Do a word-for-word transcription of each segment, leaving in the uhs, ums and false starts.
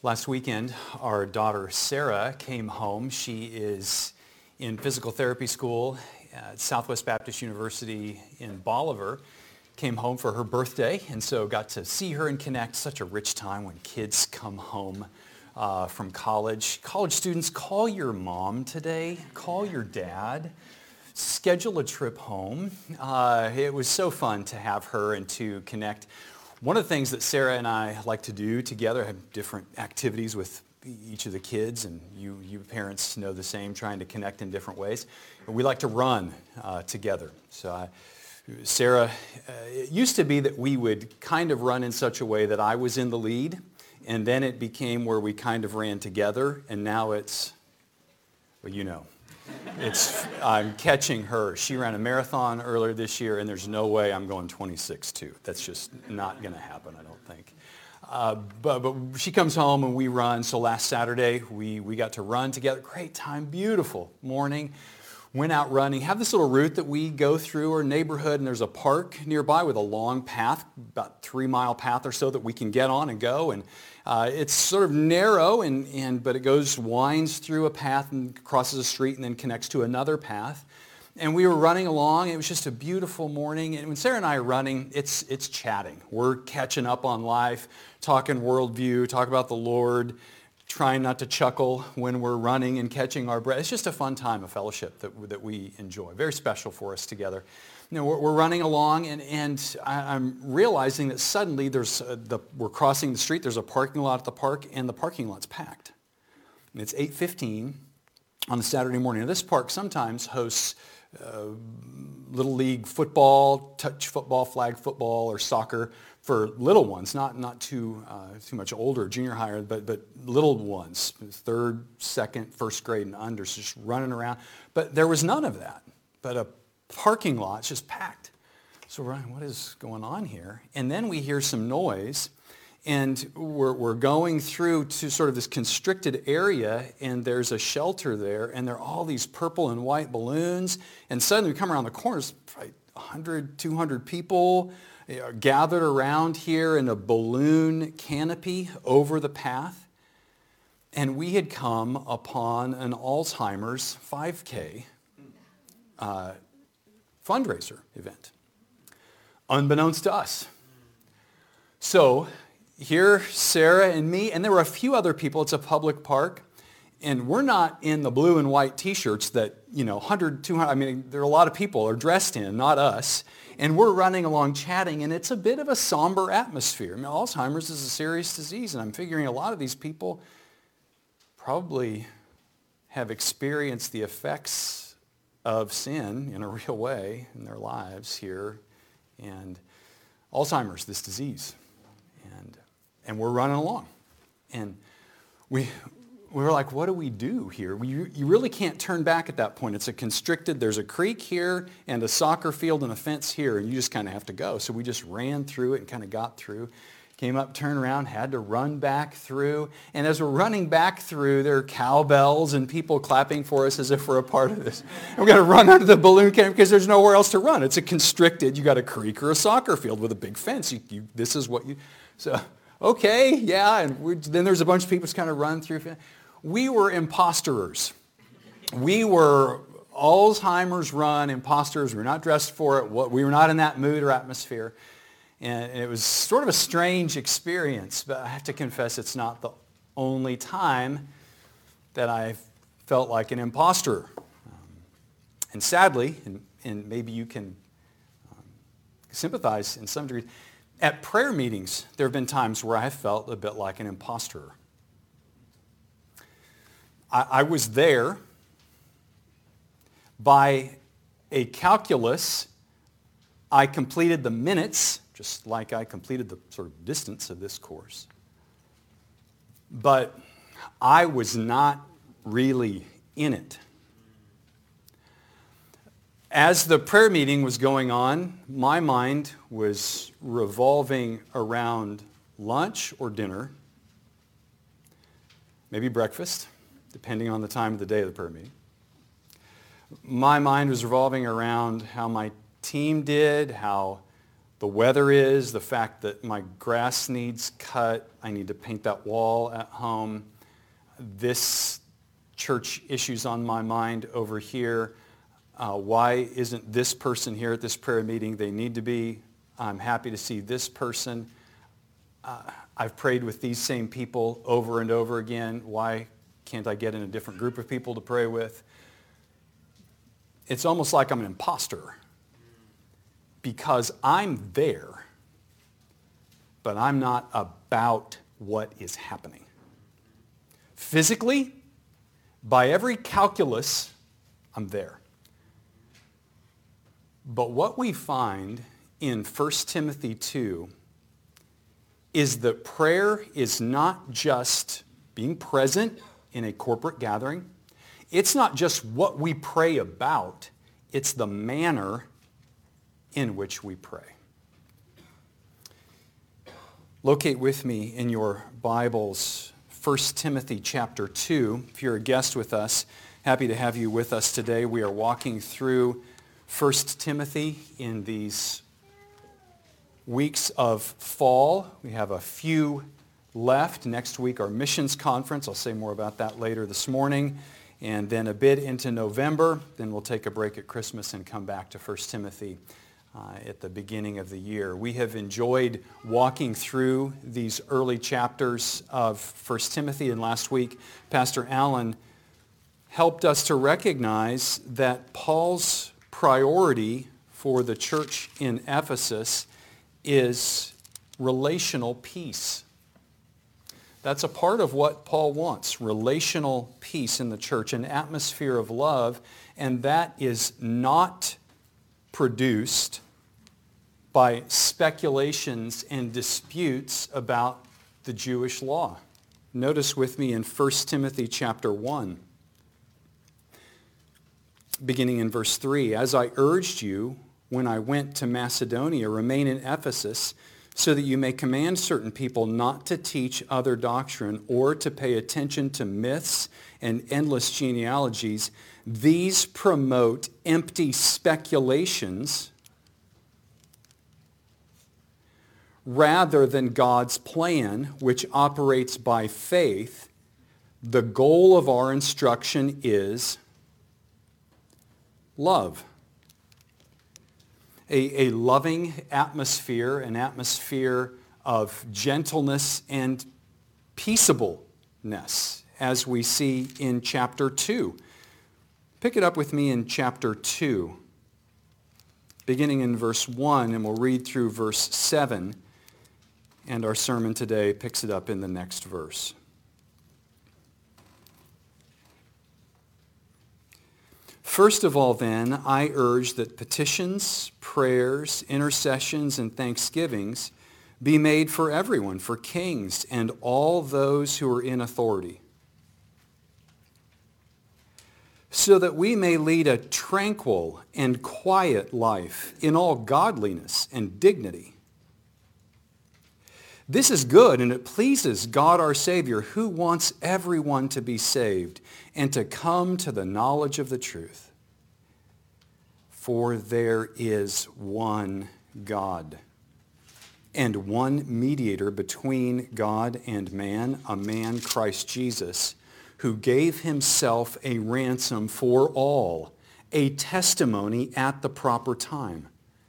Last weekend, our daughter Sarah came home. She is in physical therapy school at Southwest Baptist University in Bolivar. Came home for her birthday, and so got to see her and connect. Such a rich time when kids come home uh, from college. College students, call your mom today. Call your dad. Schedule a trip home. Uh, it was so fun to have her and to connect. One of the things that Sarah and I like to do together, have different activities with each of the kids, and you, you parents know the same, trying to connect in different ways. We like to run uh, together. So I, Sarah, uh, it used to be that we would kind of run in such a way that I was in the lead, and then it became where we kind of ran together, and now it's, well, you know. It's, I'm catching her. She ran a marathon earlier this year, and there's no way I'm going twenty-six two. That's just not going to happen, I don't think. Uh, but, but she comes home and we run. So last Saturday, we, we got to run together. Great time, beautiful morning. Went out running. Have this little route that we go through our neighborhood, and there's a park nearby with a long path, about three mile path or so that we can get on and go. And uh, it's sort of narrow, and, and but it goes, winds through a path and crosses a street and then connects to another path. And we were running along. It was just a beautiful morning. And when Sarah and I are running, it's it's chatting. We're catching up on life, talking worldview, talking about the Lord, trying not to chuckle when we're running and catching our breath. It's just a fun time of fellowship that, that we enjoy. Very special for us together. You know, we're, we're running along, and, and I, I'm realizing that suddenly there's a, the, we're crossing the street. There's a parking lot at the park, and the parking lot's packed. And it's eight fifteen on a Saturday morning. Now, this park sometimes hosts uh, Little League football, touch football, flag football, or soccer for little ones, not not too uh, too much older, junior higher, but but little ones, third, second, first grade and under, so just running around. But there was none of that. But a parking lot's just packed. So we're like, what is going on here? And then we hear some noise, and we're we're going through to sort of this constricted area, and there's a shelter there, and there are all these purple and white balloons, and suddenly we come around the corner, there's probably one hundred, two hundred people gathered around here in a balloon canopy over the path. And we had come upon an Alzheimer's five K uh, fundraiser event, unbeknownst to us. So here, Sarah and me, and there were a few other people. It's a public park. And we're not in the blue and white t-shirts that, you know, one hundred, two hundred, I mean, there are a lot of people are dressed in, not us. And we're running along chatting, and it's a bit of a somber atmosphere. I mean, Alzheimer's is a serious disease, and I'm figuring a lot of these people probably have experienced the effects of sin in a real way in their lives here. And Alzheimer's, this disease. And, and we're running along. And we... We were like, what do we do here? We, you really can't turn back at that point. It's a constricted, there's a creek here and a soccer field and a fence here, and you just kind of have to go. So we just ran through it and kind of got through. Came up, turned around, had to run back through. And as we're running back through, there are cowbells and people clapping for us as if we're a part of this. And we've got to run under the balloon canopy because there's nowhere else to run. It's a constricted, you got a creek or a soccer field with a big fence. You, you, this is what you, so, okay, yeah. And we, then there's a bunch of people just kind of run through. We were imposterers. We were Alzheimer's run imposters. We were not dressed for it. We were not in that mood or atmosphere. And it was sort of a strange experience, but I have to confess it's not the only time that I felt like an imposter. Um, and sadly, and, and maybe you can um, sympathize in some degree, at prayer meetings, there have been times where I have felt a bit like an imposter. I was there by a calculus. I completed the minutes, just like I completed the sort of distance of this course. But I was not really in it. As the prayer meeting was going on, my mind was revolving around lunch or dinner, maybe breakfast, depending on the time of the day of the prayer meeting. My mind was revolving around how my team did, how the weather is, the fact that my grass needs cut, I need to paint that wall at home, this church issue's on my mind over here, uh, why isn't this person here at this prayer meeting? They need to be. I'm happy to see this person. Uh, I've prayed with these same people over and over again. Why can't I get in a different group of people to pray with? It's almost like I'm an imposter because I'm there, but I'm not about what is happening. Physically, by every calculus, I'm there. But what we find in First Timothy two is that prayer is not just being present in a corporate gathering. It's not just what we pray about. It's the manner in which we pray. Locate with me in your Bibles First Timothy chapter two. If you're a guest with us, happy to have you with us today. We are walking through First Timothy in these weeks of fall. We have a few left. Next week, our missions conference. I'll say more about that later this morning. And then a bit into November. Then we'll take a break at Christmas and come back to First Timothy uh, at the beginning of the year. We have enjoyed walking through these early chapters of First Timothy. And last week, Pastor Allen helped us to recognize that Paul's priority for the church in Ephesus is relational peace. That's a part of what Paul wants, relational peace in the church, an atmosphere of love, and that is not produced by speculations and disputes about the Jewish law. Notice with me in First Timothy chapter one. Beginning in verse three, as I urged you when I went to Macedonia, remain in Ephesus so that you may command certain people not to teach other doctrine or to pay attention to myths and endless genealogies. These promote empty speculations rather than God's plan, which operates by faith. The goal of our instruction is love. A, a loving atmosphere, an atmosphere of gentleness and peaceableness, as we see in chapter two. Pick it up with me in chapter two, beginning in verse one, and we'll read through verse seven, and our sermon today picks it up in the next verse. First of all, then, I urge that petitions, prayers, intercessions, and thanksgivings be made for everyone, for kings and all those who are in authority, so that we may lead a tranquil and quiet life in all godliness and dignity. This is good, and it pleases God our Savior, who wants everyone to be saved and to come to the knowledge of the truth. For there is one God and one mediator between God and man, a man, Christ Jesus, who gave himself a ransom for all, a testimony at the proper time.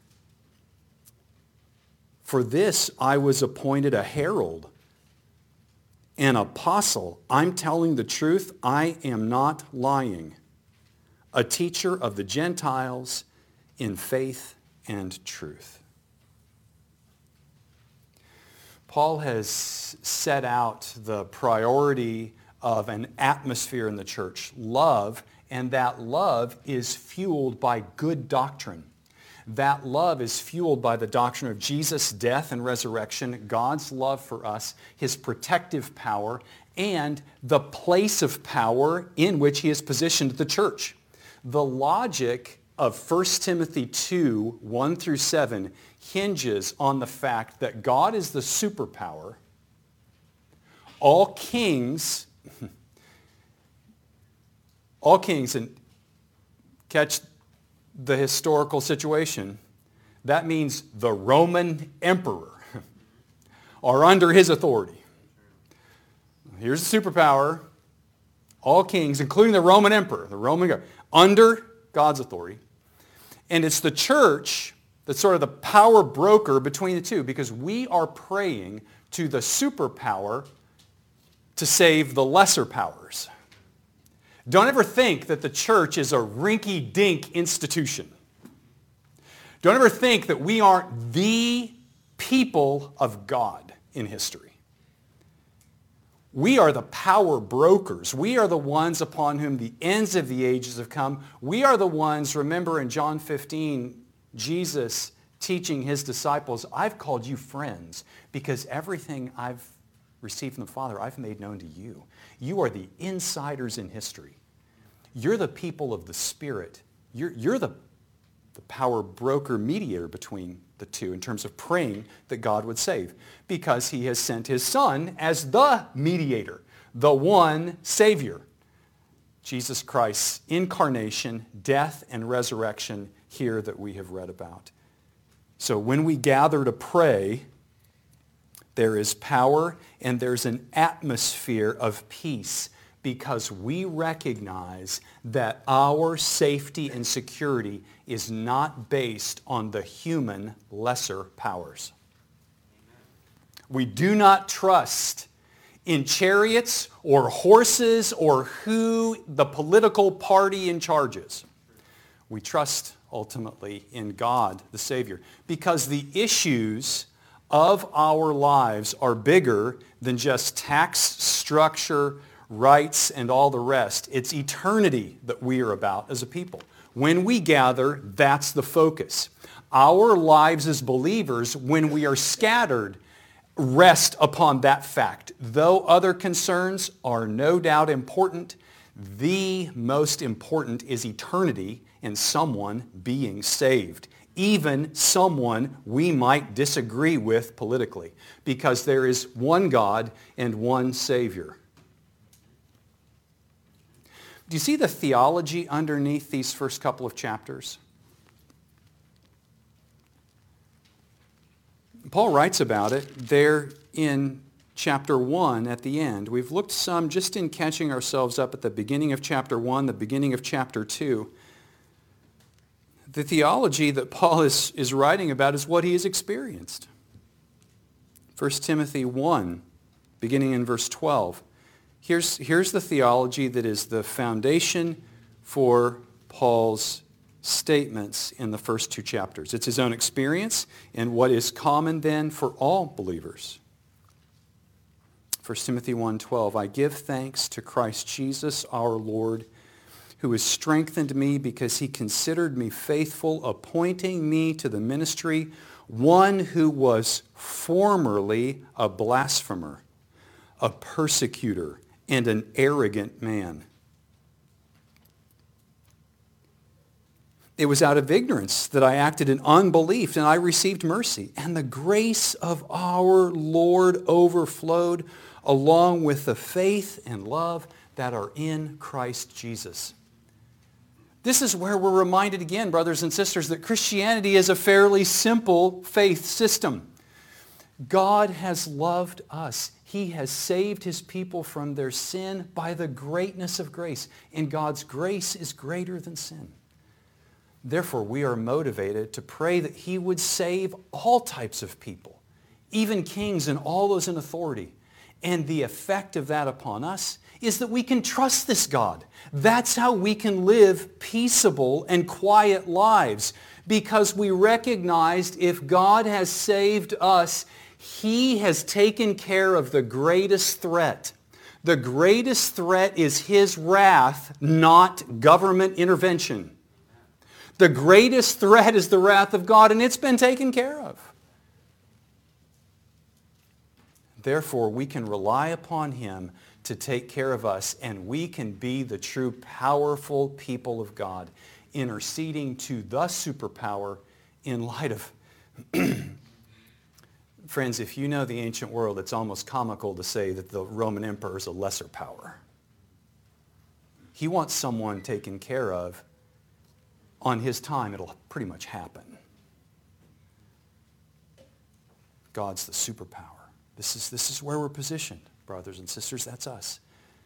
For this I was appointed a herald, an apostle. I'm telling the truth. I am not lying. A teacher of the Gentiles in faith and truth. Paul has set out the priority of an atmosphere in the church, love, and that love is fueled by good doctrine. That love is fueled by the doctrine of Jesus' death and resurrection, God's love for us, his protective power, and the place of power in which he has positioned the church. The logic of First Timothy two, one through seven hinges on the fact that God is the superpower. All kings, all kings, and catch the historical situation, That means the Roman emperor are under his authority. Here's the superpower. All kings, including the Roman emperor, the Roman government, under God's authority. And it's the church that's sort of the power broker between the two, because we are praying to the superpower to save the lesser powers. Don't ever think that the church is a rinky-dink institution. Don't ever think that we aren't the people of God in history. We are the power brokers. We are the ones upon whom the ends of the ages have come. We are the ones, remember in John fifteen, Jesus teaching his disciples, I've called you friends because everything I've received from the Father I've made known to you. You are the insiders in history. You're the people of the Spirit. You're, you're the, the power broker mediator between the two in terms of praying that God would save, because he has sent his Son as the mediator, the one Savior. Jesus Christ's incarnation, death, and resurrection here that we have read about. So when we gather to pray, there is power and there's an atmosphere of peace, because we recognize that our safety and security is not based on the human lesser powers. We do not trust in chariots or horses or who the political party in charge is. We trust ultimately in God, the Savior, because the issues of our lives are bigger than just tax structure, rights, and all the rest. It's eternity that we are about as a people. When we gather, that's the focus. Our lives as believers, when we are scattered, rest upon that fact. Though other concerns are no doubt important, the most important is eternity and someone being saved. Even someone we might disagree with politically, because there is one God and one Savior. Do you see the theology underneath these first couple of chapters? Paul writes about it there in chapter one at the end. We've looked some just in catching ourselves up at the beginning of chapter one, the beginning of chapter two. The theology that Paul is, is writing about is what he has experienced. First Timothy one, beginning in verse twelve. Here's, here's the theology that is the foundation for Paul's statements in the first two chapters. It's his own experience and what is common then for all believers. First Timothy one twelve, I give thanks to Christ Jesus our Lord, who has strengthened me because he considered me faithful, appointing me to the ministry, one who was formerly a blasphemer, a persecutor, and an arrogant man. It was out of ignorance that I acted in unbelief, and I received mercy. And the grace of our Lord overflowed along with the faith and love that are in Christ Jesus. This is where we're reminded again, brothers and sisters, that Christianity is a fairly simple faith system. God has loved us. He has saved his people from their sin by the greatness of grace. And God's grace is greater than sin. Therefore, we are motivated to pray that he would save all types of people, even kings and all those in authority. And the effect of that upon us is that we can trust this God. That's how we can live peaceable and quiet lives, because we recognized if God has saved us, he has taken care of the greatest threat. The greatest threat is his wrath, not government intervention. The greatest threat is the wrath of God, and it's been taken care of. Therefore, we can rely upon him to take care of us, and we can be the true powerful people of God, interceding to the superpower in light of... Friends, if you know the ancient world, it's almost comical to say that the Roman emperor is a lesser power. He wants someone taken care of on his time. It'll pretty much happen. God's the superpower. This is, this is where we're positioned, brothers and sisters. That's us.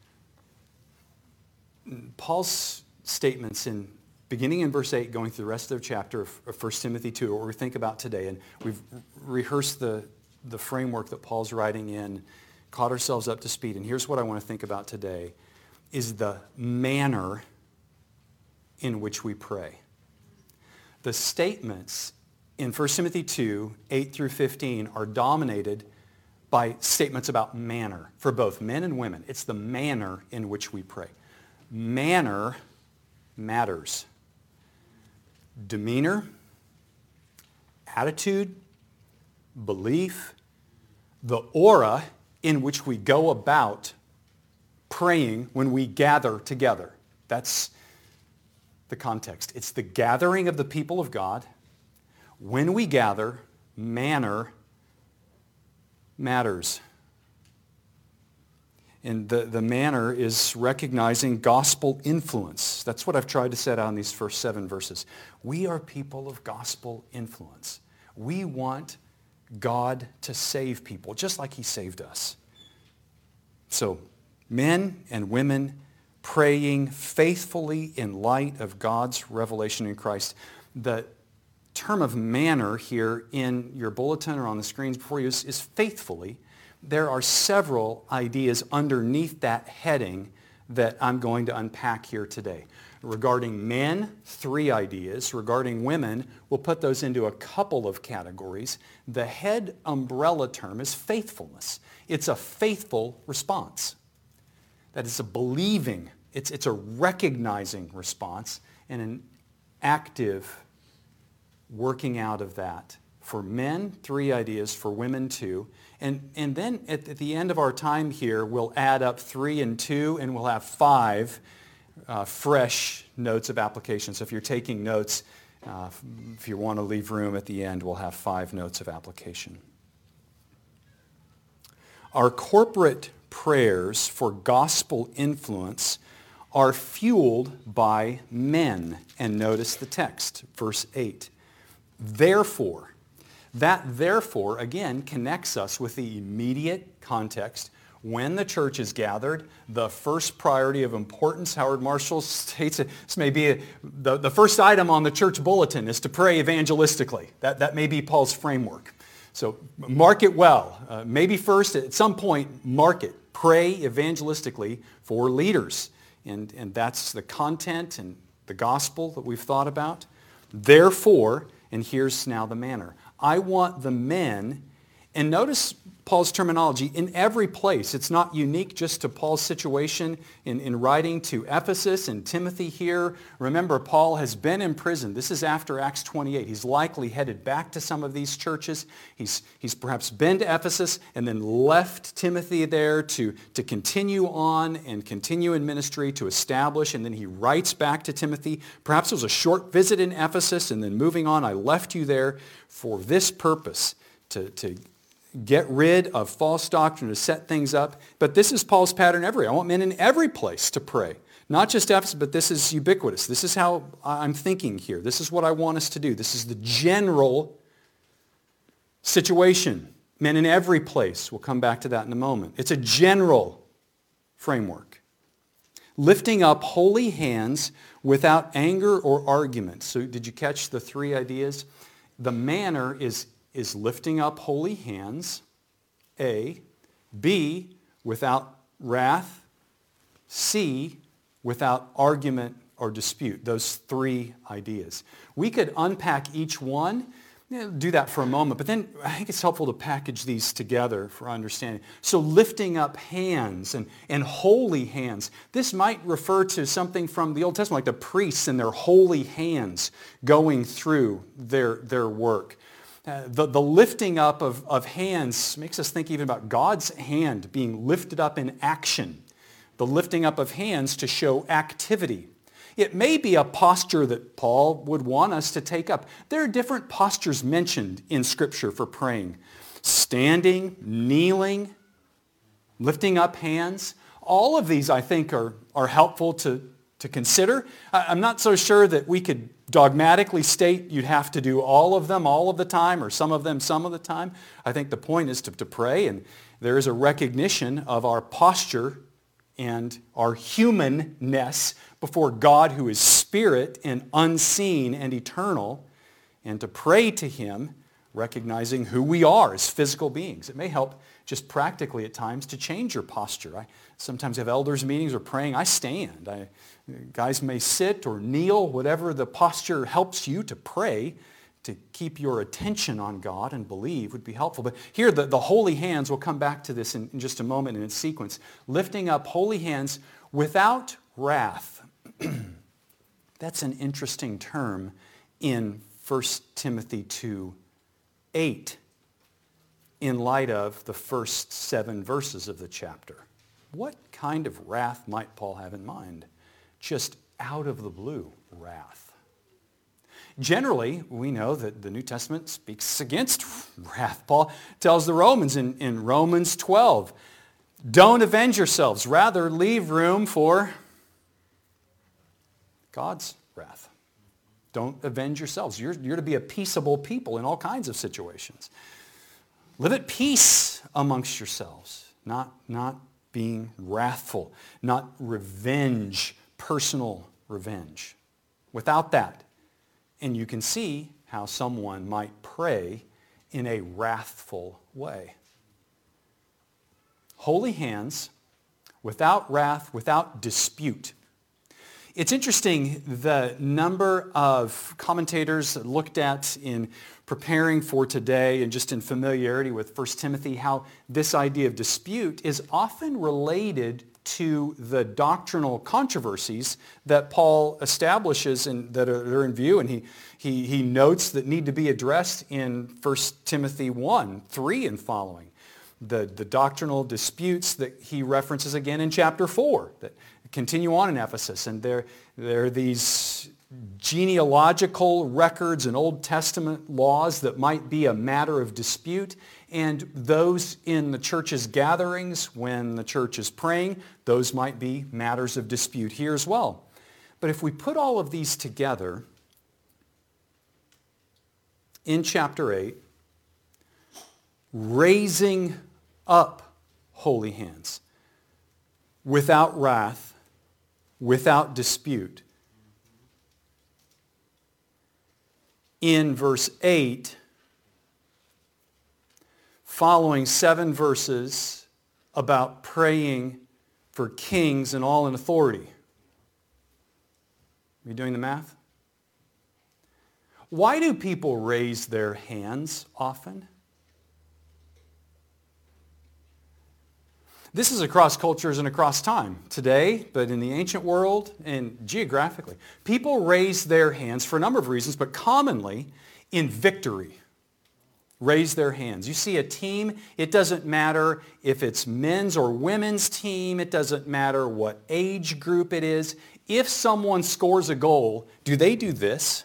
Paul's statements in beginning in verse eight, going through the rest of the chapter of First Timothy two, what we think about today, and we've rehearsed the, the framework that Paul's writing in, caught ourselves up to speed, and here's what I want to think about today, is the manner in which we pray. The statements in First Timothy two, eight through fifteen are dominated by statements about manner for both men and women. It's the manner in which we pray. Manner matters. Demeanor, attitude, belief, the aura in which we go about praying when we gather together. That's the context. It's the gathering of the people of God. When we gather, manner matters. And the, the manner is recognizing gospel influence. That's what I've tried to set out in these first seven verses. We are people of gospel influence. We want God to save people, just like he saved us. So, men and women praying faithfully in light of God's revelation in Christ. The term of manner here in your bulletin or on the screens before you is, is faithfully. There are several ideas underneath that heading that I'm going to unpack here today. Regarding men, three ideas. Regarding women, we'll put those into a couple of categories. The head umbrella term is faithfulness. It's a faithful response. That is a believing, it's, it's a recognizing response and an active working out of that. For men, three ideas. For women, two. And, and then at, at the end of our time here, we'll add up three and two, and we'll have five uh, fresh notes of application. So if you're taking notes, uh, if you want to leave room at the end, we'll have five notes of application. Our corporate prayers for gospel influence are fueled by men. And notice the text, verse eight. Therefore, that therefore, again, connects us with the immediate context. When the church is gathered, the first priority of importance, Howard Marshall states it, this may be a, the, the first item on the church bulletin is to pray evangelistically. That, that may be Paul's framework. So mark it well. Uh, maybe first, at some point, mark it. Pray evangelistically for leaders. And, and that's the content and the gospel that we've thought about. Therefore, and here's now the manner. I want the men, and notice Paul's terminology, in every place. It's not unique just to Paul's situation in, in writing to Ephesus and Timothy here. Remember, Paul has been in prison. This is after Acts twenty-eight. He's likely headed back to some of these churches. He's, he's perhaps been to Ephesus and then left Timothy there to, to continue on and continue in ministry, to establish, and then he writes back to Timothy. Perhaps it was a short visit in Ephesus, and then moving on, I left you there for this purpose, to, to get rid of false doctrine, to set things up. But this is Paul's pattern everywhere. I want men in every place to pray. Not just Ephesus, but this is ubiquitous. This is how I'm thinking here. This is what I want us to do. This is the general situation. Men in every place. We'll come back to that in a moment. It's a general framework. Lifting up holy hands without anger or argument. So did you catch the three ideas? The manner is, is lifting up holy hands, A. B, without wrath. C, without argument or dispute. Those three ideas. We could unpack each one. You know, do that for a moment, but then I think it's helpful to package these together for understanding. So lifting up hands and, and holy hands. This might refer to something from the Old Testament, like the priests and their holy hands going through their, their work. Uh, the, the lifting up of, of hands makes us think even about God's hand being lifted up in action. The lifting up of hands to show activity. It may be a posture that Paul would want us to take up. There are different postures mentioned in Scripture for praying. Standing, kneeling, lifting up hands. All of these, I think, are, are helpful to to consider. I'm not so sure that we could dogmatically state you'd have to do all of them all of the time or some of them some of the time. I think the point is to, to pray, and there is a recognition of our posture and our humanness before God, who is spirit and unseen and eternal, and to pray to him, recognizing who we are as physical beings. It may help just practically at times to change your posture. I sometimes have elders meetings or praying. I stand. I, guys may sit or kneel, whatever the posture helps you to pray, to keep your attention on God and believe would be helpful. But here the, the holy hands, we'll come back to this in, in just a moment in its sequence. Lifting up holy hands without wrath. That's an interesting term in First Timothy two eight in light of the first seven verses of the chapter. What kind of wrath might Paul have in mind? Just out of the blue wrath. Generally, we know that the New Testament speaks against wrath. Paul tells the Romans in, in Romans twelve, don't avenge yourselves, rather leave room for God's wrath. Don't avenge yourselves. You're, you're to be a peaceable people in all kinds of situations. Live at peace amongst yourselves, not, not being wrathful, not revenge, personal revenge. Without that, and you can see how someone might pray in a wrathful way. Holy hands, without wrath, without dispute. It's interesting the number of commentators looked at in preparing for today and just in familiarity with First Timothy, how this idea of dispute is often related to the doctrinal controversies that Paul establishes and that are in view, and he, he, he notes that need to be addressed in First Timothy one, three and following. The, the doctrinal disputes that he references again in chapter four that continue on in Ephesus, and there, there are these genealogical records and Old Testament laws that might be a matter of dispute, and those in the church's gatherings when the church is praying, those might be matters of dispute here as well. But if we put all of these together in chapter eight, raising up holy hands without wrath, without dispute. In verse eight, following seven verses about praying for kings and all in authority. Are you doing the math? Why do people raise their hands often? This is across cultures and across time. Today, but in the ancient world and geographically, people raise their hands for a number of reasons, but commonly in victory. Raise their hands. You see a team, it doesn't matter if it's men's or women's team, it doesn't matter what age group it is. If someone scores a goal, do they do this?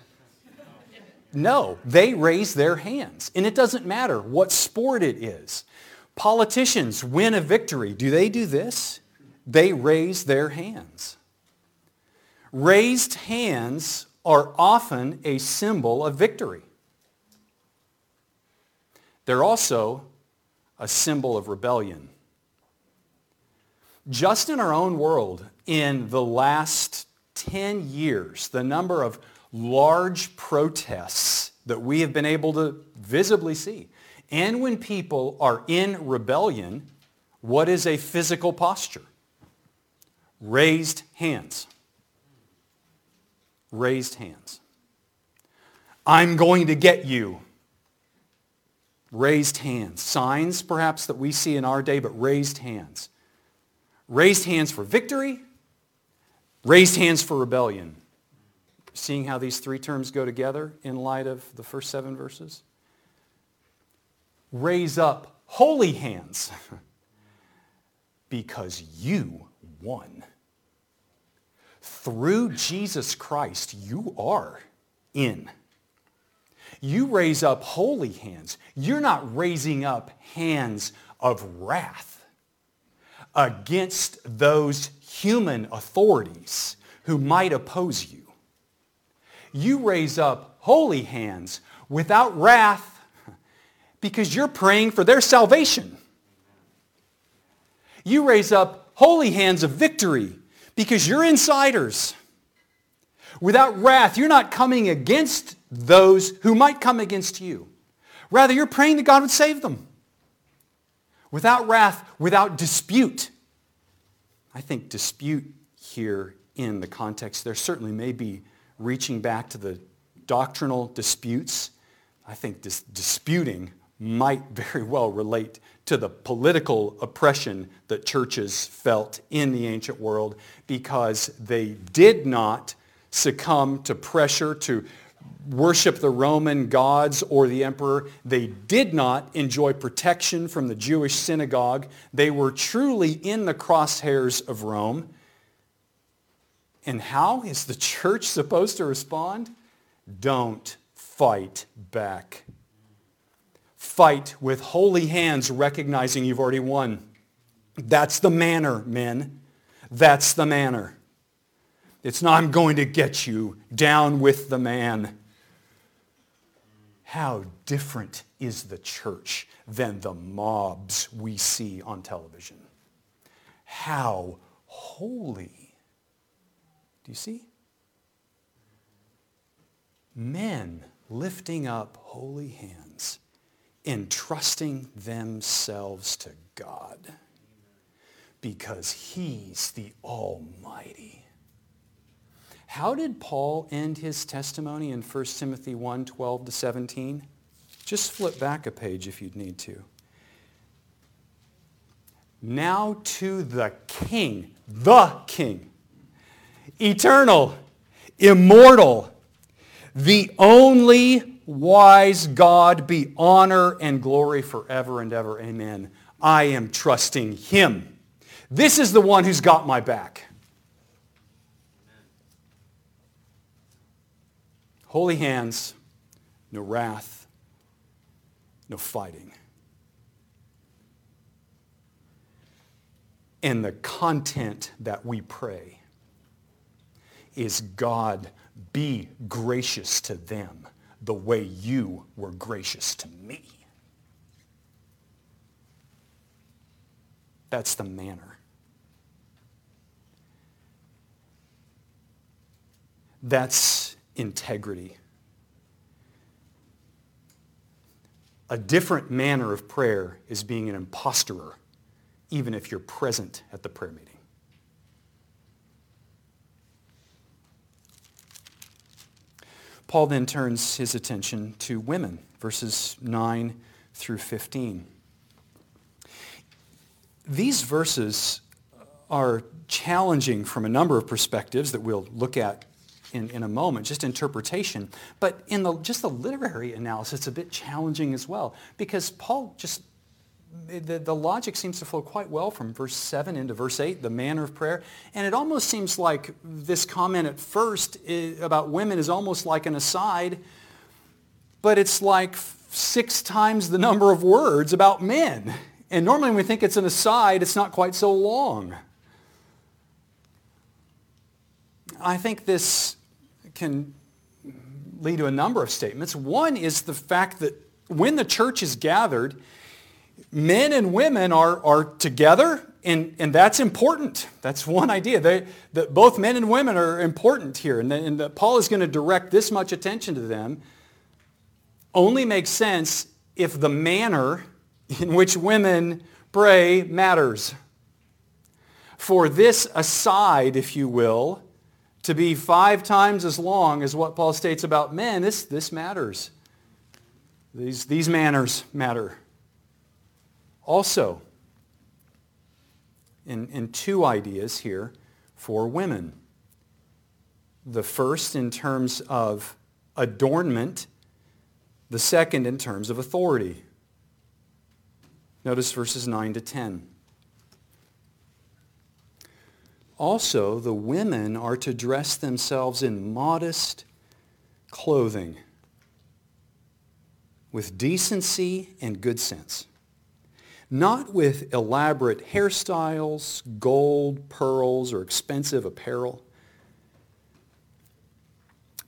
No, they raise their hands. And it doesn't matter what sport it is. Politicians win a victory. Do they do this? They raise their hands. Raised hands are often a symbol of victory. They're also a symbol of rebellion. Just in our own world, in the last ten years, the number of large protests that we have been able to visibly see. And when people are in rebellion, what is a physical posture? Raised hands. Raised hands. I'm going to get you. Raised hands. Signs, perhaps, that we see in our day, but raised hands. Raised hands for victory. Raised hands for rebellion. Seeing how these three terms go together in light of the first seven verses? Raise up holy hands because you won. Through Jesus Christ, you are in. You raise up holy hands. You're not raising up hands of wrath against those human authorities who might oppose you. You raise up holy hands without wrath because you're praying for their salvation. You raise up holy hands of victory because you're insiders. Without wrath, you're not coming against those who might come against you. Rather, you're praying that God would save them. Without wrath, without dispute. I think dispute here in the context, there certainly may be reaching back to the doctrinal disputes. I think this disputing might very well relate to the political oppression that churches felt in the ancient world because they did not succumb to pressure to worship the Roman gods or the emperor. They did not enjoy protection from the Jewish synagogue. They were truly in the crosshairs of Rome. And how is the church supposed to respond? Don't fight back. Fight with holy hands, recognizing you've already won. That's the manner, men. That's the manner. It's not, I'm going to get you down with the man. How different is the church than the mobs we see on television? How holy. Do you see? Men lifting up holy hands, entrusting themselves to God because He's the Almighty. How did Paul end his testimony in First Timothy one, twelve to seventeen? Just flip back a page if you'd need to. Now to the King, the King, eternal, immortal, the only wise God, be honor and glory forever and ever. Amen. I am trusting Him. This is the one who's got my back. Holy hands, no wrath, no fighting. And the content that we pray is, God, be gracious to them the way you were gracious to me. That's the manner. That's integrity. A different manner of prayer is being an imposterer, even if you're present at the prayer meeting. Paul then turns his attention to women, verses nine through fifteen. These verses are challenging from a number of perspectives that we'll look at in, in a moment, just interpretation. But in the just the literary analysis, it's a bit challenging as well, because Paul just, the, the logic seems to flow quite well from verse seven into verse eight, the manner of prayer. And it almost seems like this comment at first is, about women is almost like an aside, but it's like six times the number of words about men. And normally when we think it's an aside, it's not quite so long. I think this can lead to a number of statements. One is the fact that when the church is gathered, men and women are, are together, and, and that's important. That's one idea. They, that both men and women are important here, and, and that Paul is going to direct this much attention to them only makes sense if the manner in which women pray matters. For this aside, if you will, to be five times as long as what Paul states about men, this, this matters. These, these manners matter. Also, in, in two ideas here for women. The first in terms of adornment, the second in terms of authority. Notice verses nine to ten. Also, the women are to dress themselves in modest clothing with decency and good sense, not with elaborate hairstyles, gold, pearls, or expensive apparel,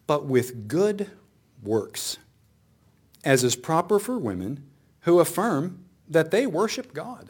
but with good works, as is proper for women who affirm that they worship God.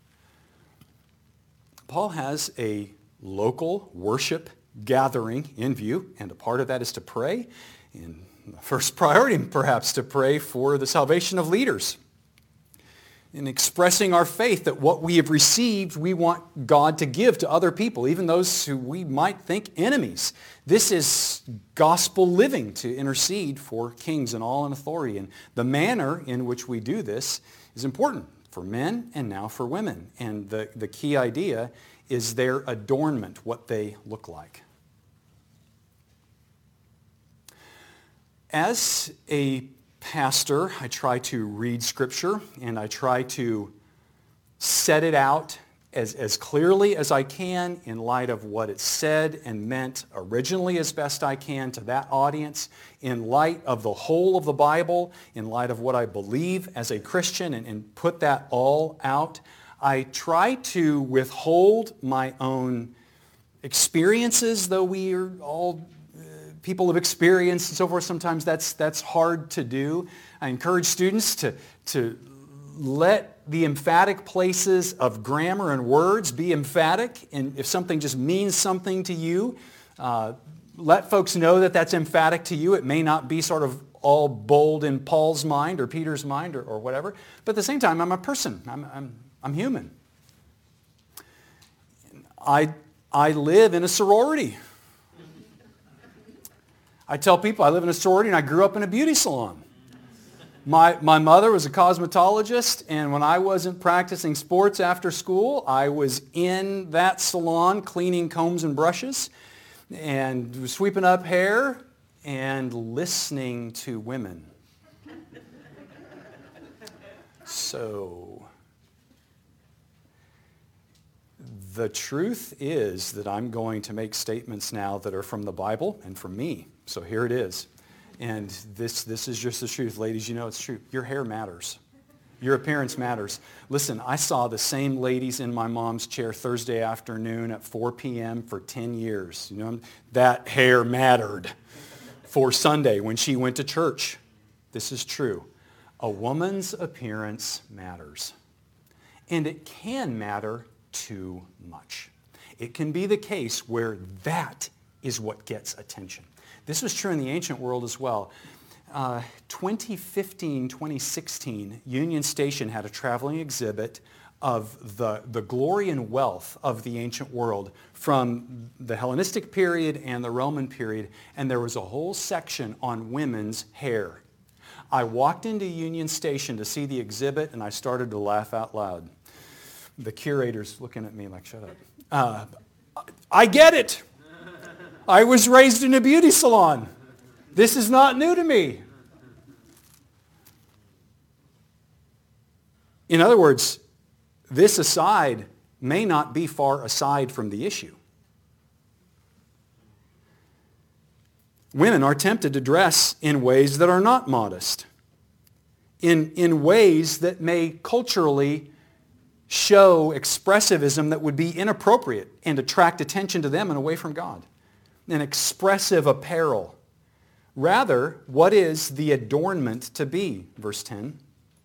Paul has a local worship gathering in view, and a part of that is to pray. And the first priority, perhaps, to pray for the salvation of leaders. In expressing our faith that what we have received, we want God to give to other people, even those who we might think enemies. This is gospel living, to intercede for kings and all in authority. And the manner in which we do this is important for men and now for women. And the, the key idea is their adornment, what they look like. As a pastor, I try to read Scripture and I try to set it out as, as clearly as I can in light of what it said and meant originally as best I can to that audience, in light of the whole of the Bible, in light of what I believe as a Christian, and, and put that all out. I try to withhold my own experiences, though we are all people of experience and so forth. Sometimes that's that's hard to do. I encourage students to, to let the emphatic places of grammar and words be emphatic. And if something just means something to you, uh, let folks know that that's emphatic to you. It may not be sort of all bold in Paul's mind or Peter's mind or, or whatever. But at the same time, I'm a person. I'm, I'm, I'm human. I, I live in a sorority. I tell people I live in a sorority and I grew up in a beauty salon. My, my mother was a cosmetologist, and when I wasn't practicing sports after school, I was in that salon cleaning combs and brushes and sweeping up hair and listening to women. So the truth is that I'm going to make statements now that are from the Bible and from me. So here it is. And this, this is just the truth. Ladies, you know it's true. Your hair matters. Your appearance matters. Listen, I saw the same ladies in my mom's chair Thursday afternoon at four p.m. for ten years. You know, that hair mattered for Sunday when she went to church. This is true. A woman's appearance matters. And it can matter too much. It can be the case where that is what gets attention. This was true in the ancient world as well. Uh, twenty fifteen, twenty sixteen, Union Station had a traveling exhibit of the, the glory and wealth of the ancient world from the Hellenistic period and the Roman period, and there was a whole section on women's hair. I walked into Union Station to see the exhibit, and I started to laugh out loud. The curator's looking at me like, shut up. Uh, I get it. I was raised in a beauty salon. This is not new to me. In other words, this aside may not be far aside from the issue. Women are tempted to dress in ways that are not modest, in, in ways that may culturally show expressivism that would be inappropriate and attract attention to them and away from God. An expressive apparel. Rather, what is the adornment to be? Verse ten.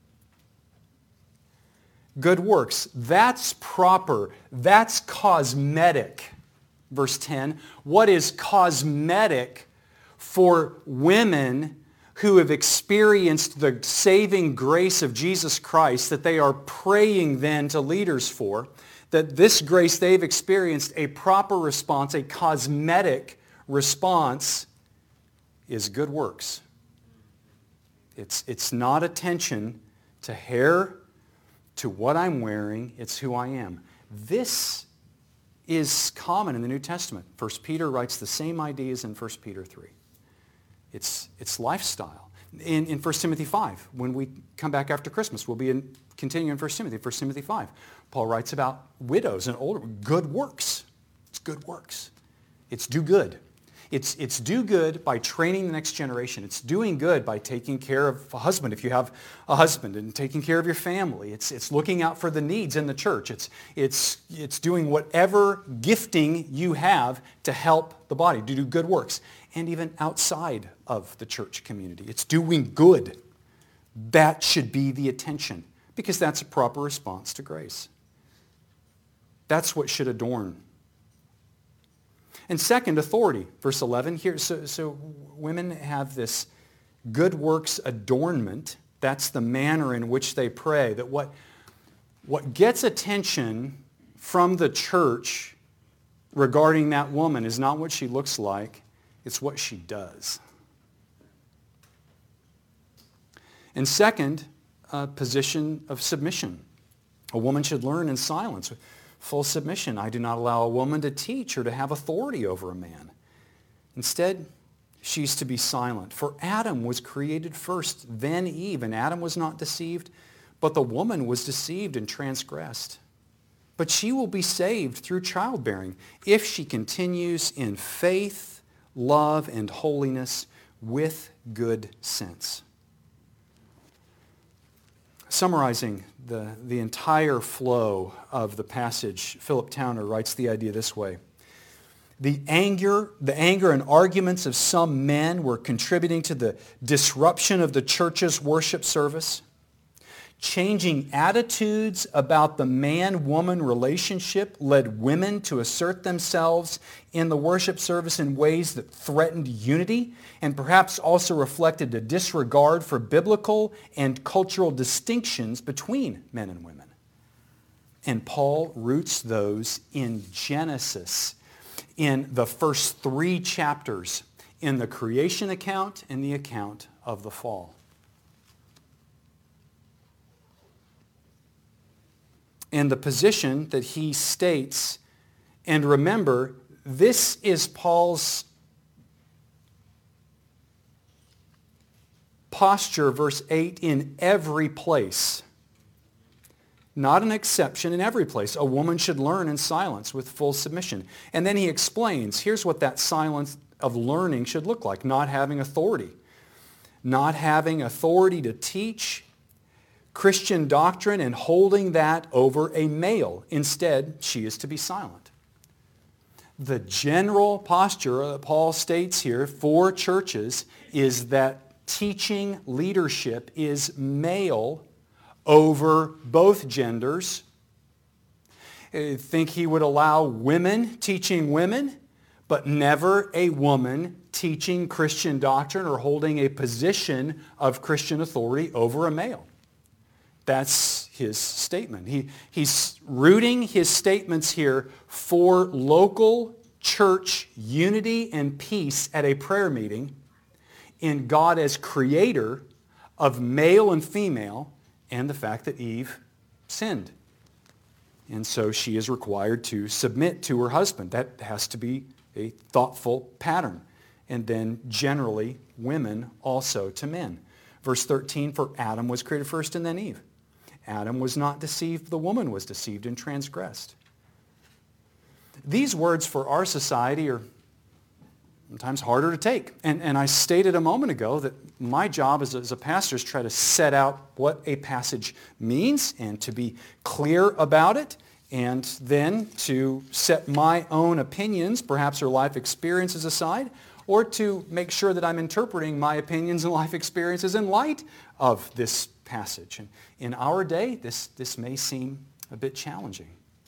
Good works. That's proper. That's cosmetic. Verse ten. What is cosmetic for women who have experienced the saving grace of Jesus Christ that they are praying then to leaders for? That this grace they've experienced, a proper response, a cosmetic response, is good works. It's, it's not attention to hair, to what I'm wearing, it's who I am. This is common in the New Testament. First Peter writes the same ideas in First Peter three. It's, it's lifestyle. In, in First Timothy five, when we come back after Christmas, we'll be in, continuing in First Timothy, First Timothy five. Paul writes about widows and older, good works. It's good works. It's do good. It's, it's do good by training the next generation. It's doing good by taking care of a husband if you have a husband and taking care of your family. It's, it's looking out for the needs in the church. It's, it's, it's doing whatever gifting you have to help the body, to do good works, and even outside of the church community. It's doing good. That should be the attention, because that's a proper response to grace. That's what should adorn. And second, authority. Verse eleven here. So, so women have this good works adornment. That's the manner in which they pray. That what, what gets attention from the church regarding that woman is not what she looks like. It's what she does. And second, a position of submission. A woman should learn in silence. Full submission. I do not allow a woman to teach or to have authority over a man. Instead, she's to be silent. For Adam was created first, then Eve. And Adam was not deceived, but the woman was deceived and transgressed. But she will be saved through childbearing if she continues in faith, love, and holiness with good sense. Summarizing the, the entire flow of the passage, Philip Towner writes the idea this way. The anger, the anger and arguments of some men were contributing to the disruption of the church's worship service. Changing attitudes about the man-woman relationship led women to assert themselves in the worship service in ways that threatened unity and perhaps also reflected a disregard for biblical and cultural distinctions between men and women. And Paul roots those in Genesis, in the first three chapters, in the creation account and the account of the fall. And the position that he states, and remember, this is Paul's posture, verse eight, in every place. Not an exception in every place. A woman should learn in silence with full submission. And then he explains, here's what that silence of learning should look like. Not having authority. Not having authority to teach Christian doctrine and holding that over a male. Instead, she is to be silent. The general posture that Paul states here for churches is that teaching leadership is male over both genders. I think he would allow women teaching women, but never a woman teaching Christian doctrine or holding a position of Christian authority over a male. That's his statement. He, he's rooting his statements here for local church unity and peace at a prayer meeting in God as creator of male and female and the fact that Eve sinned. And so she is required to submit to her husband. That has to be a thoughtful pattern. And then generally women also to men. Verse thirteen, for Adam was created first and then Eve. Adam was not deceived, the woman was deceived and transgressed. These words for our society are sometimes harder to take. And, and I stated a moment ago that my job as a, as a pastor is to try to set out what a passage means and to be clear about it, and then to set my own opinions, perhaps or life experiences aside, or to make sure that I'm interpreting my opinions and life experiences in light of this passage. And in our day, this, this may seem a bit challenging.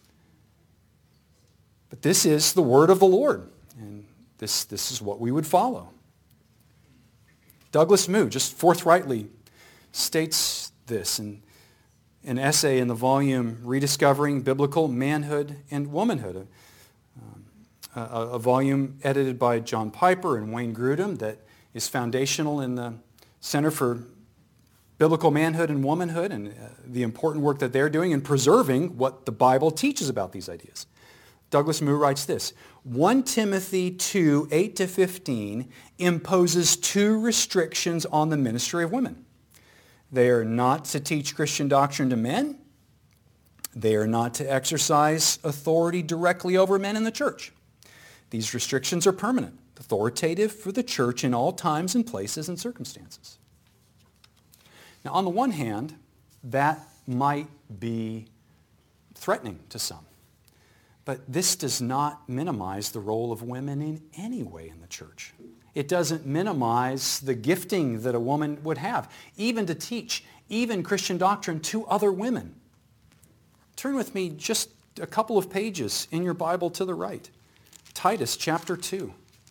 But this is the word of the Lord, and this, this is what we would follow. Douglas Moo just forthrightly states this in an essay in the volume Rediscovering Biblical Manhood and Womanhood, a, a, a volume edited by John Piper and Wayne Grudem that is foundational in the Center for Biblical Manhood and Womanhood and uh, the important work that they're doing in preserving what the Bible teaches about these ideas. Douglas Moo writes this, First Timothy two, eight to fifteen imposes two restrictions on the ministry of women. They are not to teach Christian doctrine to men. They are not to exercise authority directly over men in the church. These restrictions are permanent. authoritative for the church in all times and places and circumstances. Now, on the one hand, that might be threatening to some. But this does not minimize the role of women in any way in the church. It doesn't minimize the gifting that a woman would have, even to teach, even Christian doctrine to other women. Turn with me just a couple of pages in your Bible to the right. Titus chapter two.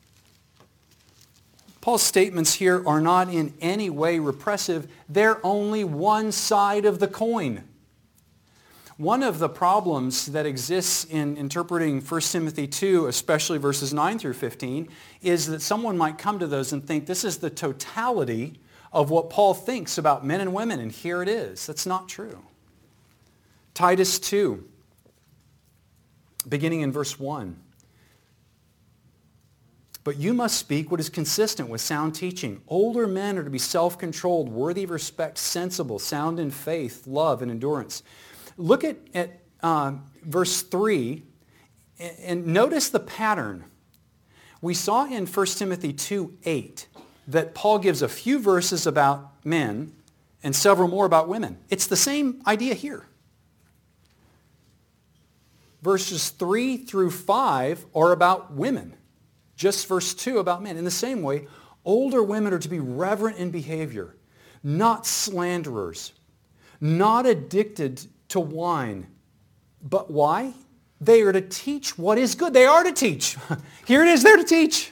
Paul's statements here are not in any way repressive. They're only one side of the coin. One of the problems that exists in interpreting First Timothy two, especially verses nine through fifteen, is that someone might come to those and think this is the totality of what Paul thinks about men and women, and here it is. That's not true. Titus two, beginning in verse one. But you must speak what is consistent with sound teaching. Older men are to be self-controlled, worthy of respect, sensible, sound in faith, love, and endurance. Look at, at uh, verse three and notice the pattern. We saw in First Timothy two eight that Paul gives a few verses about men and several more about women. It's the same idea here. Verses three through five are about women. Just verse two about men. In the same way, older women are to be reverent in behavior, not slanderers, not addicted to wine. But why? They are to teach what is good. They are to teach. Here it is, they're to teach.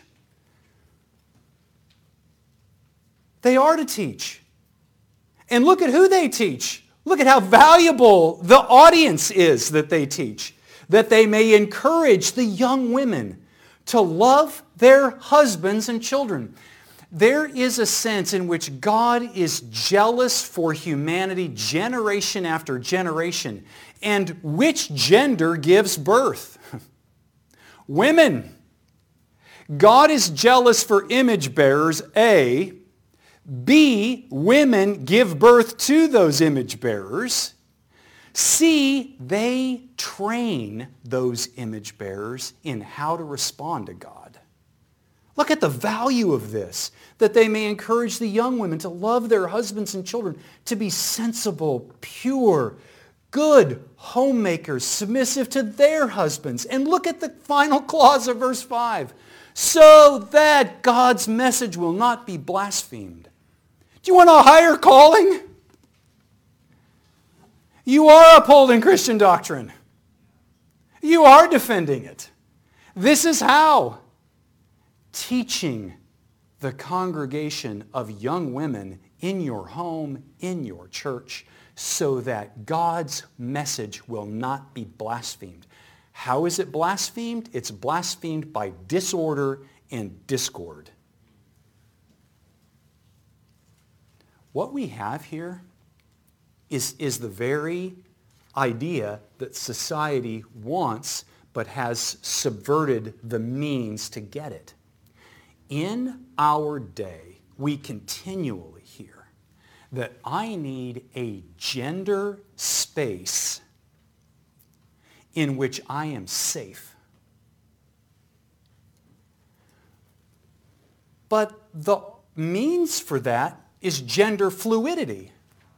They are to teach. And look at who they teach. Look at how valuable the audience is that they teach. That they may encourage the young women to love their husbands and children. There is a sense in which God is jealous for humanity generation after generation. And which gender gives birth? Women. God is jealous for image bearers, A. B, women give birth to those image bearers. C, they train those image bearers in how to respond to God. Look at the value of this, that they may encourage the young women to love their husbands and children, to be sensible, pure, good homemakers, submissive to their husbands. And look at the final clause of verse five, so that God's message will not be blasphemed. Do you want a higher calling? You are upholding Christian doctrine. You are defending it. This is how. Teaching the congregation of young women in your home, in your church, so that God's message will not be blasphemed. How is it blasphemed? It's blasphemed by disorder and discord. What we have here is, is the very idea that society wants but has subverted the means to get it. In our day, we continually hear that I need a gender space in which I am safe. But the means for that is gender fluidity.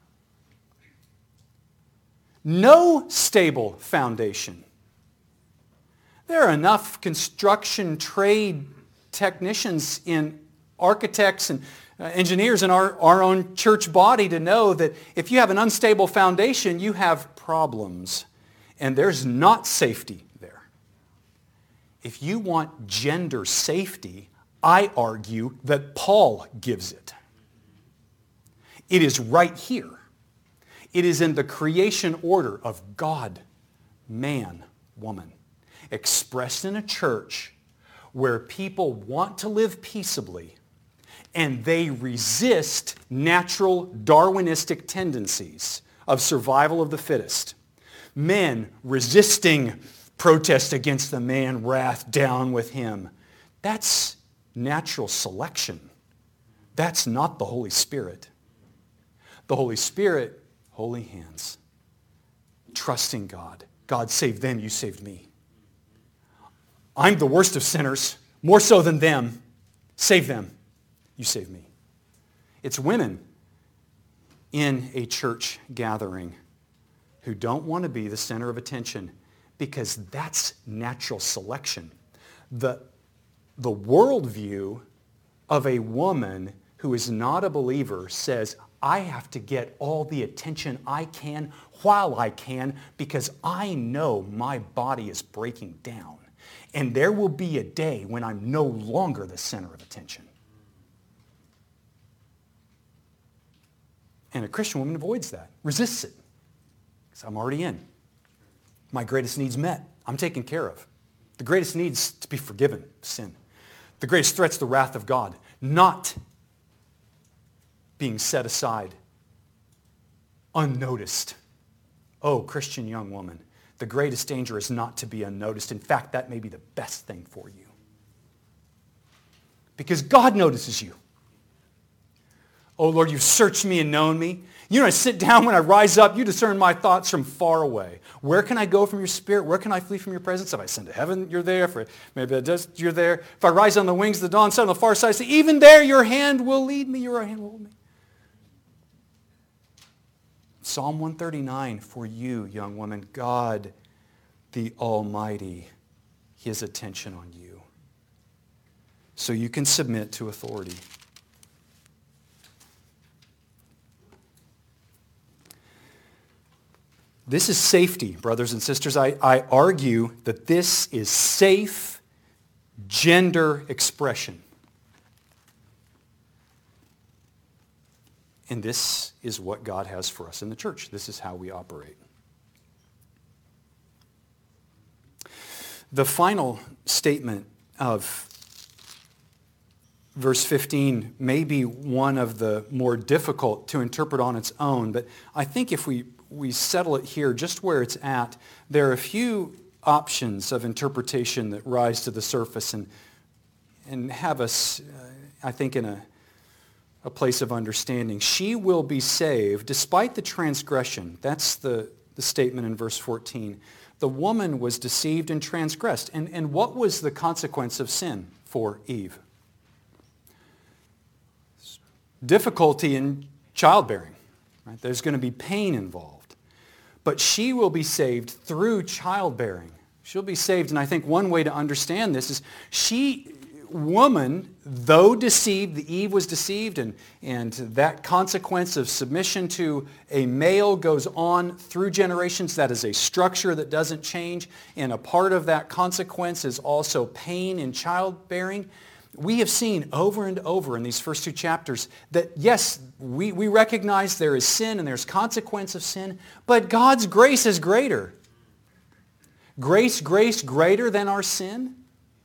No stable foundation. There are enough construction trade technicians in architects and uh, engineers in our, our own church body to know that if you have an unstable foundation, you have problems. And there's not safety there. If you want gender safety, I argue that Paul gives it. It is right here. It is in the creation order of God, man, woman, expressed in a church where people want to live peaceably and they resist natural Darwinistic tendencies of survival of the fittest. Men resisting protest against the man, wrath down with him. That's natural selection. That's not the Holy Spirit. The Holy Spirit, holy hands, trusting God. God saved them, you saved me. I'm the worst of sinners, more so than them. Save them. You save me. It's women in a church gathering who don't want to be the center of attention because that's natural selection. The, the worldview of a woman who is not a believer says, I have to get all the attention I can while I can because I know my body is breaking down. And there will be a day when I'm no longer the center of attention. And a Christian woman avoids that, resists it. Because I'm already in. My greatest needs met. I'm taken care of. The greatest needs to be forgiven, sin. The greatest threat's the wrath of God, not being set aside, unnoticed. Oh, Christian young woman, the greatest danger is not to be unnoticed. In fact, that may be the best thing for you. Because God notices you. Oh, Lord, you've searched me and known me. You know, I sit down when I rise up. You discern my thoughts from far away. Where can I go from your spirit? Where can I flee from your presence? If I ascend to heaven, you're there. If I, maybe I just, you're there. If I rise on the wings of the dawn, set on the far side, say, even there your hand will lead me. Your right hand will hold me. Psalm one thirty-nine, for you, young woman, God the Almighty, His attention on you. So you can submit to authority. This is safety, brothers and sisters. I, I argue that this is safe gender expression. And this is what God has for us in the church. This is how we operate. The final statement of verse fifteen may be one of the more difficult to interpret on its own, but I think if we, we settle it here just where it's at, there are a few options of interpretation that rise to the surface and, and have us, uh, I think, in a a place of understanding. She will be saved despite the transgression. That's the, the statement in verse fourteen. The woman was deceived and transgressed. And, and what was the consequence of sin for Eve? Difficulty in childbearing. Right? There's going to be pain involved. But she will be saved through childbearing. She'll be saved, and I think one way to understand this is she... woman, though deceived, the Eve was deceived, and, and that consequence of submission to a male goes on through generations. That is a structure that doesn't change, and a part of that consequence is also pain in childbearing. We have seen over and over in these first two chapters that, yes, we, we recognize there is sin and there's consequence of sin, but God's grace is greater. Grace, grace greater than our sin.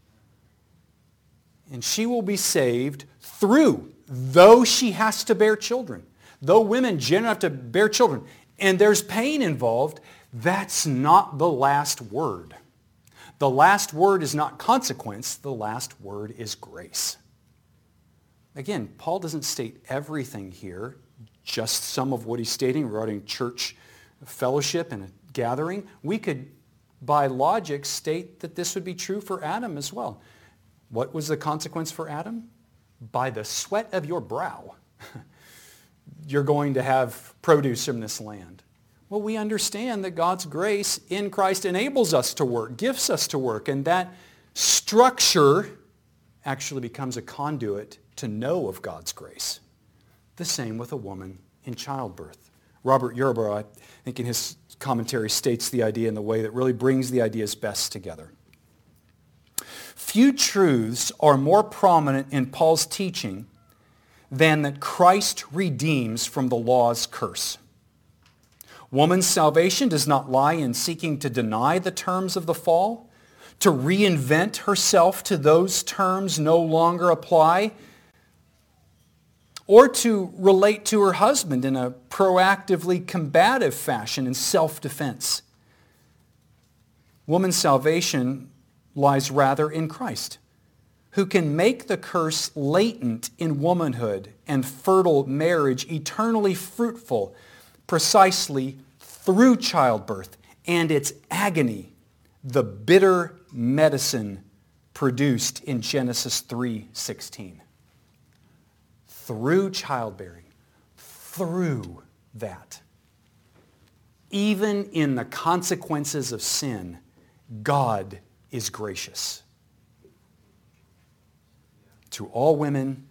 And she will be saved through, though she has to bear children. Though women generally have to bear children, and there's pain involved, that's not the last word. The last word is not consequence. The last word is grace. Again, Paul doesn't state everything here, just some of what he's stating regarding church fellowship and a gathering. We could, by logic, state that this would be true for Adam as well. What was the consequence for Adam? By the sweat of your brow, you're going to have produce from this land. Well, we understand that God's grace in Christ enables us to work, gifts us to work, and that structure actually becomes a conduit to know of God's grace. The same with a woman in childbirth. Robert Yerber, I think in his commentary, states the idea in the way that really brings the ideas best together. Few truths are more prominent in Paul's teaching than that Christ redeems from the law's curse. Woman's salvation does not lie in seeking to deny the terms of the fall, to reinvent herself to those terms no longer apply, or to relate to her husband in a proactively combative fashion in self-defense. Woman's salvation lies rather in Christ, who can make the curse latent in womanhood and fertile marriage eternally fruitful precisely through childbirth and its agony, the bitter medicine produced in Genesis three sixteen. Through childbearing, through that. Even in the consequences of sin, God is gracious to all women,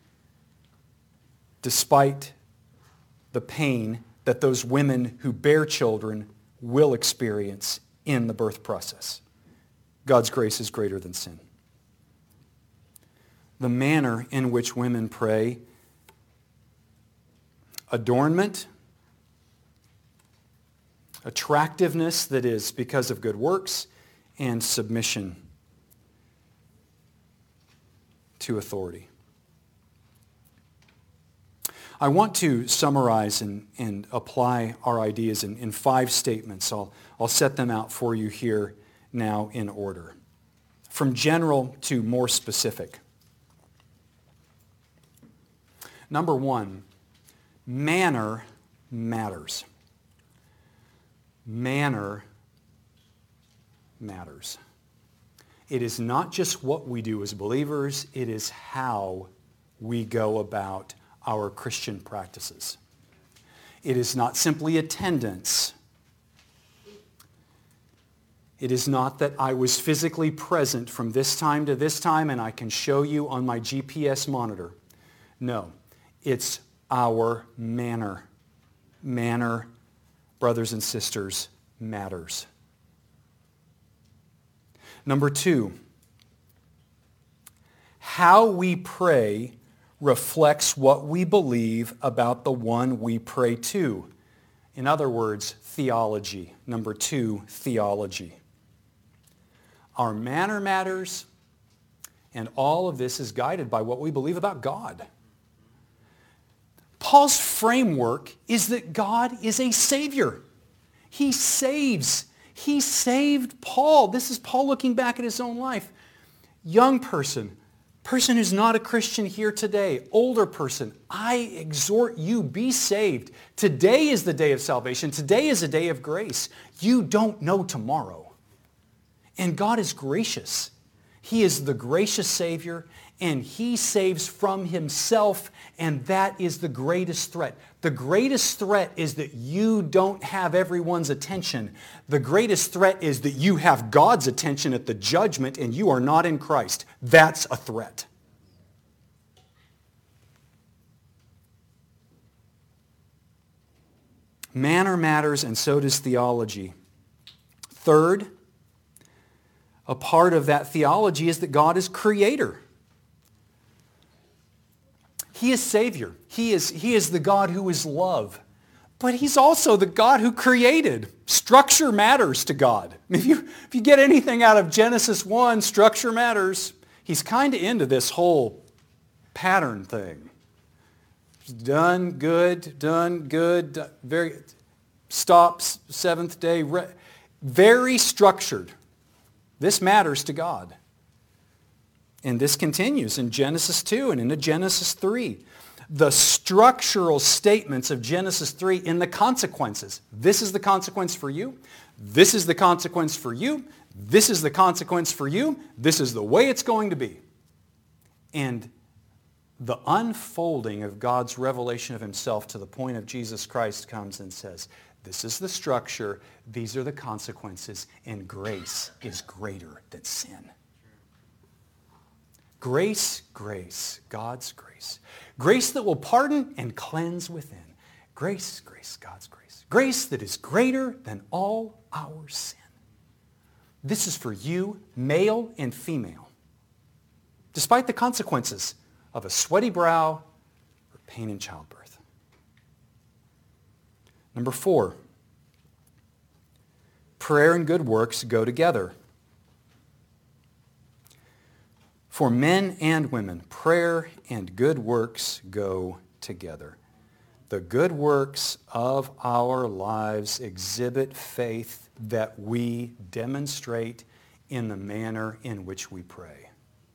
despite the pain that those women who bear children will experience in the birth process. God's grace is greater than sin. The manner in which women pray, adornment, attractiveness that is because of good works, and submission to authority. I want to summarize and, and apply our ideas in, in five statements. I'll, I'll set them out for you here now in order. From general to more specific. Number one, manner matters. Manner matters. It is not just what we do as believers, it is how we go about our Christian practices. It is not simply attendance. It is not that I was physically present from this time to this time and I can show you on my G P S monitor. No, it's our manner. Manner, brothers and sisters, matters. Number two, how we pray reflects what we believe about the one we pray to. In other words, theology. Number two, theology. Our manner matters, and all of this is guided by what we believe about God. Paul's framework is that God is a Savior. He saves. He saved Paul. This is Paul looking back at his own life. Young person, person who's not a Christian here today, older person, I exhort you, be saved. Today is the day of salvation. Today is a day of grace. You don't know tomorrow. And God is gracious. He is the gracious Savior, and He saves from Himself, and that is the greatest threat. The greatest threat is that you don't have everyone's attention. The greatest threat is that you have God's attention at the judgment and you are not in Christ. That's a threat. Manner matters, and so does theology. Third, a part of that theology is that God is creator. He is Savior. He is, he is the God who is love. But He's also the God who created. Structure matters to God. If you, if you get anything out of Genesis one, structure matters. He's kind of into this whole pattern thing. Done, good, done, good, done, very, stops, seventh day, re, very structured. This matters to God. And this continues in Genesis two and into Genesis three. The structural statements of Genesis three in the consequences. This is the consequence for you. This is the consequence for you. This is the consequence for you. This is the way it's going to be. And the unfolding of God's revelation of Himself to the point of Jesus Christ comes and says, this is the structure, these are the consequences, and grace is greater than sin. Grace, grace, God's grace. Grace that will pardon and cleanse within. Grace, grace, God's grace. Grace that is greater than all our sin. This is for you, male and female. Despite the consequences of a sweaty brow or pain in childbirth. Number four, prayer and good works go together. For men and women, prayer and good works go together. The good works of our lives exhibit faith that we demonstrate in the manner in which we pray.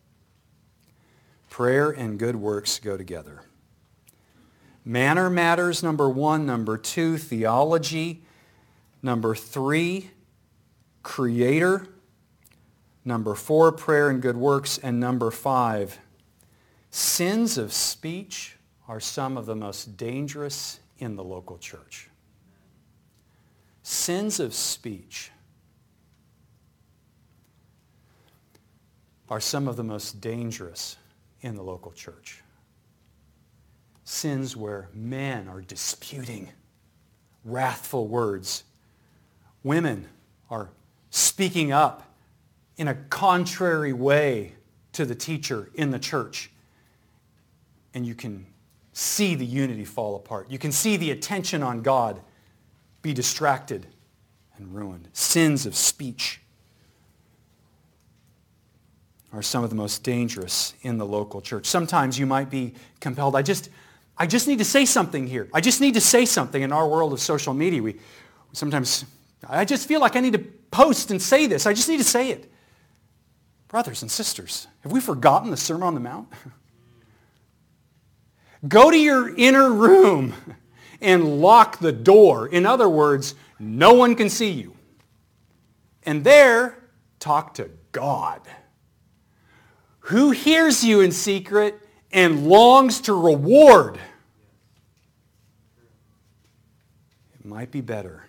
Prayer and good works go together. Manner matters, number one. Number two, theology. Number three, creator. Number four, prayer and good works. And number five, sins of speech are some of the most dangerous in the local church. Sins of speech are some of the most dangerous in the local church. Sins where men are disputing wrathful words. Women are speaking up in a contrary way to the teacher in the church. And you can see the unity fall apart. You can see the attention on God be distracted and ruined. Sins of speech are some of the most dangerous in the local church. Sometimes you might be compelled, I just, I just need to say something here. I just need to say something. In our world of social media, we sometimes, I just feel like I need to post and say this. I just need to say it. Brothers and sisters, have we forgotten the Sermon on the Mount? Go to your inner room and lock the door. In other words, no one can see you. And there, talk to God, who hears you in secret and longs to reward. It might be better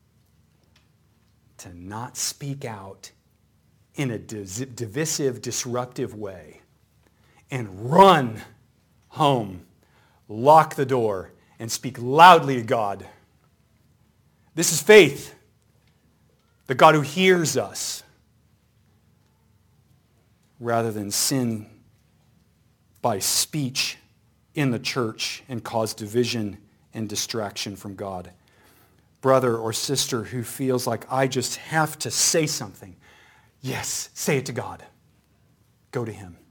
to not speak out in a divisive, disruptive way and run home, lock the door, and speak loudly to God. This is faith, the God who hears us, rather than sin by speech in the church and cause division and distraction from God. Brother or sister who feels like, I just have to say something. Yes, say it to God. Go to Him.